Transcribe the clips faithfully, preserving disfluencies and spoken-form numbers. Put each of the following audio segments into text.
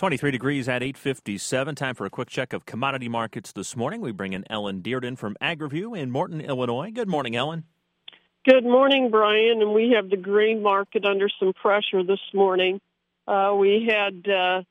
twenty-three degrees at eight fifty-seven. Time for a quick check of commodity markets this morning. We bring in Ellen Dearden from AgriView in Morton, Illinois. Good morning, Ellen. Good morning, Brian. And we have the grain market under some pressure this morning. Uh, we had uh,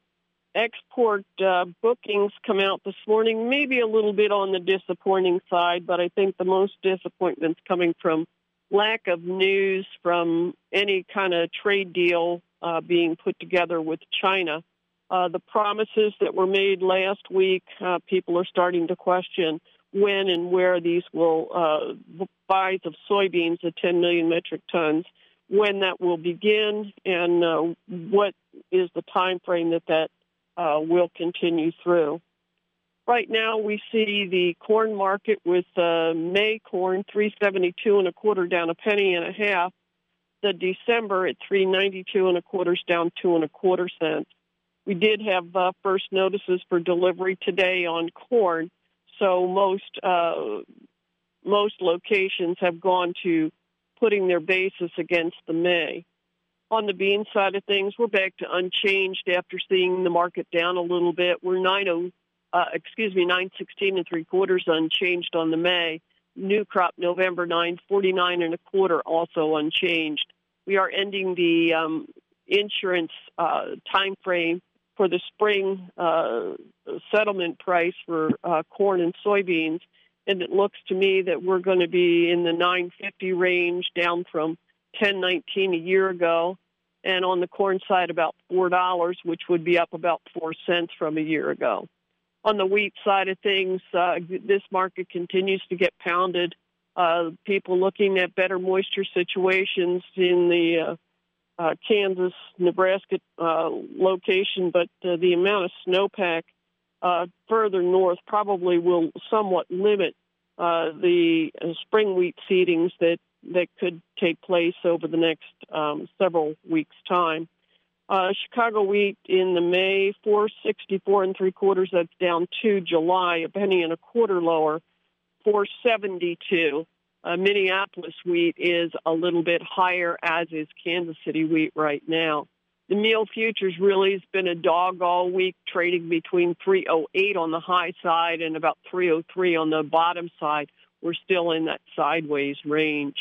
export uh, bookings come out this morning, maybe a little bit on the disappointing side, but I think the most disappointment's coming from lack of news from any kind of trade deal uh, being put together with China. Uh, the promises that were made last week, uh, people are starting to question when and where these will, uh, buys of soybeans at ten million metric tons, when that will begin, and uh, what is the time frame that that uh, will continue through. Right now, we see the corn market with uh, May corn three seventy-two and a quarter, down a penny and a half. The December at three ninety-two and a quarter, down two and a quarter cents. We did have uh, first notices for delivery today on corn, so most uh, most locations have gone to putting their basis against the May. On the bean side of things, we're back to unchanged after seeing the market down a little bit. We're nine oh, uh, excuse me, nine sixteen and three quarters unchanged on the May. New crop November nine forty-nine and a quarter, also unchanged. We are ending the um, insurance uh, time frame for the spring uh, settlement price for uh, corn and soybeans, and it looks to me that we're going to be in the nine fifty range, down from ten nineteen a year ago, and on the corn side about four dollars, which would be up about four cents from a year ago. On the wheat side of things, uh, this market continues to get pounded. Uh, people looking at better moisture situations in the uh, uh, Kansas, Nebraska uh, location, but uh, the amount of snowpack uh, further north probably will somewhat limit uh, the uh, spring wheat seedings that, that could take place over the next um, several weeks' time. Uh, Chicago wheat in the May, four sixty-four and three quarters, that's down two. July, a penny and a quarter lower, four seventy-two. Uh, Minneapolis wheat is a little bit higher, as is Kansas City wheat right now. The meal futures really has been a dog all week, trading between three oh eight on the high side and about three oh three on the bottom side. We're still in that sideways range.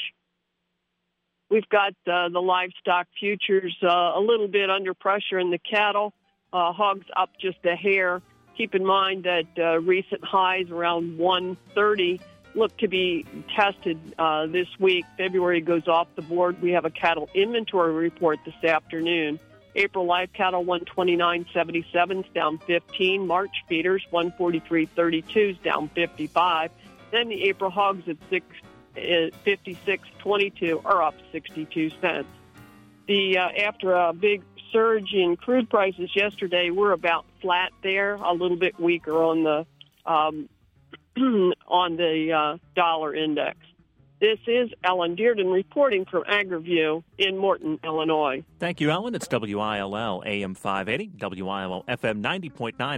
We've got uh, the livestock futures uh, a little bit under pressure in the cattle. Uh, hogs up just a hair. Keep in mind that uh, recent highs around one thirty look to be tested uh, this week. February goes off the board. We have a cattle inventory report this afternoon. April live cattle one twenty-nine seventy-seven is down fifteen. March feeders one forty-three thirty-two is down fifty-five. Then the April hogs at six fifty-six twenty-two are up sixty-two cents. The uh, after a big surge in crude prices yesterday, we're about flat there, a little bit weaker on the um, on the uh, dollar index. This is Ellen Dearden reporting from AgriView in Morton, Illinois. Thank you, Ellen. It's W I L L A M five eighty, W I L L F M ninety point nine.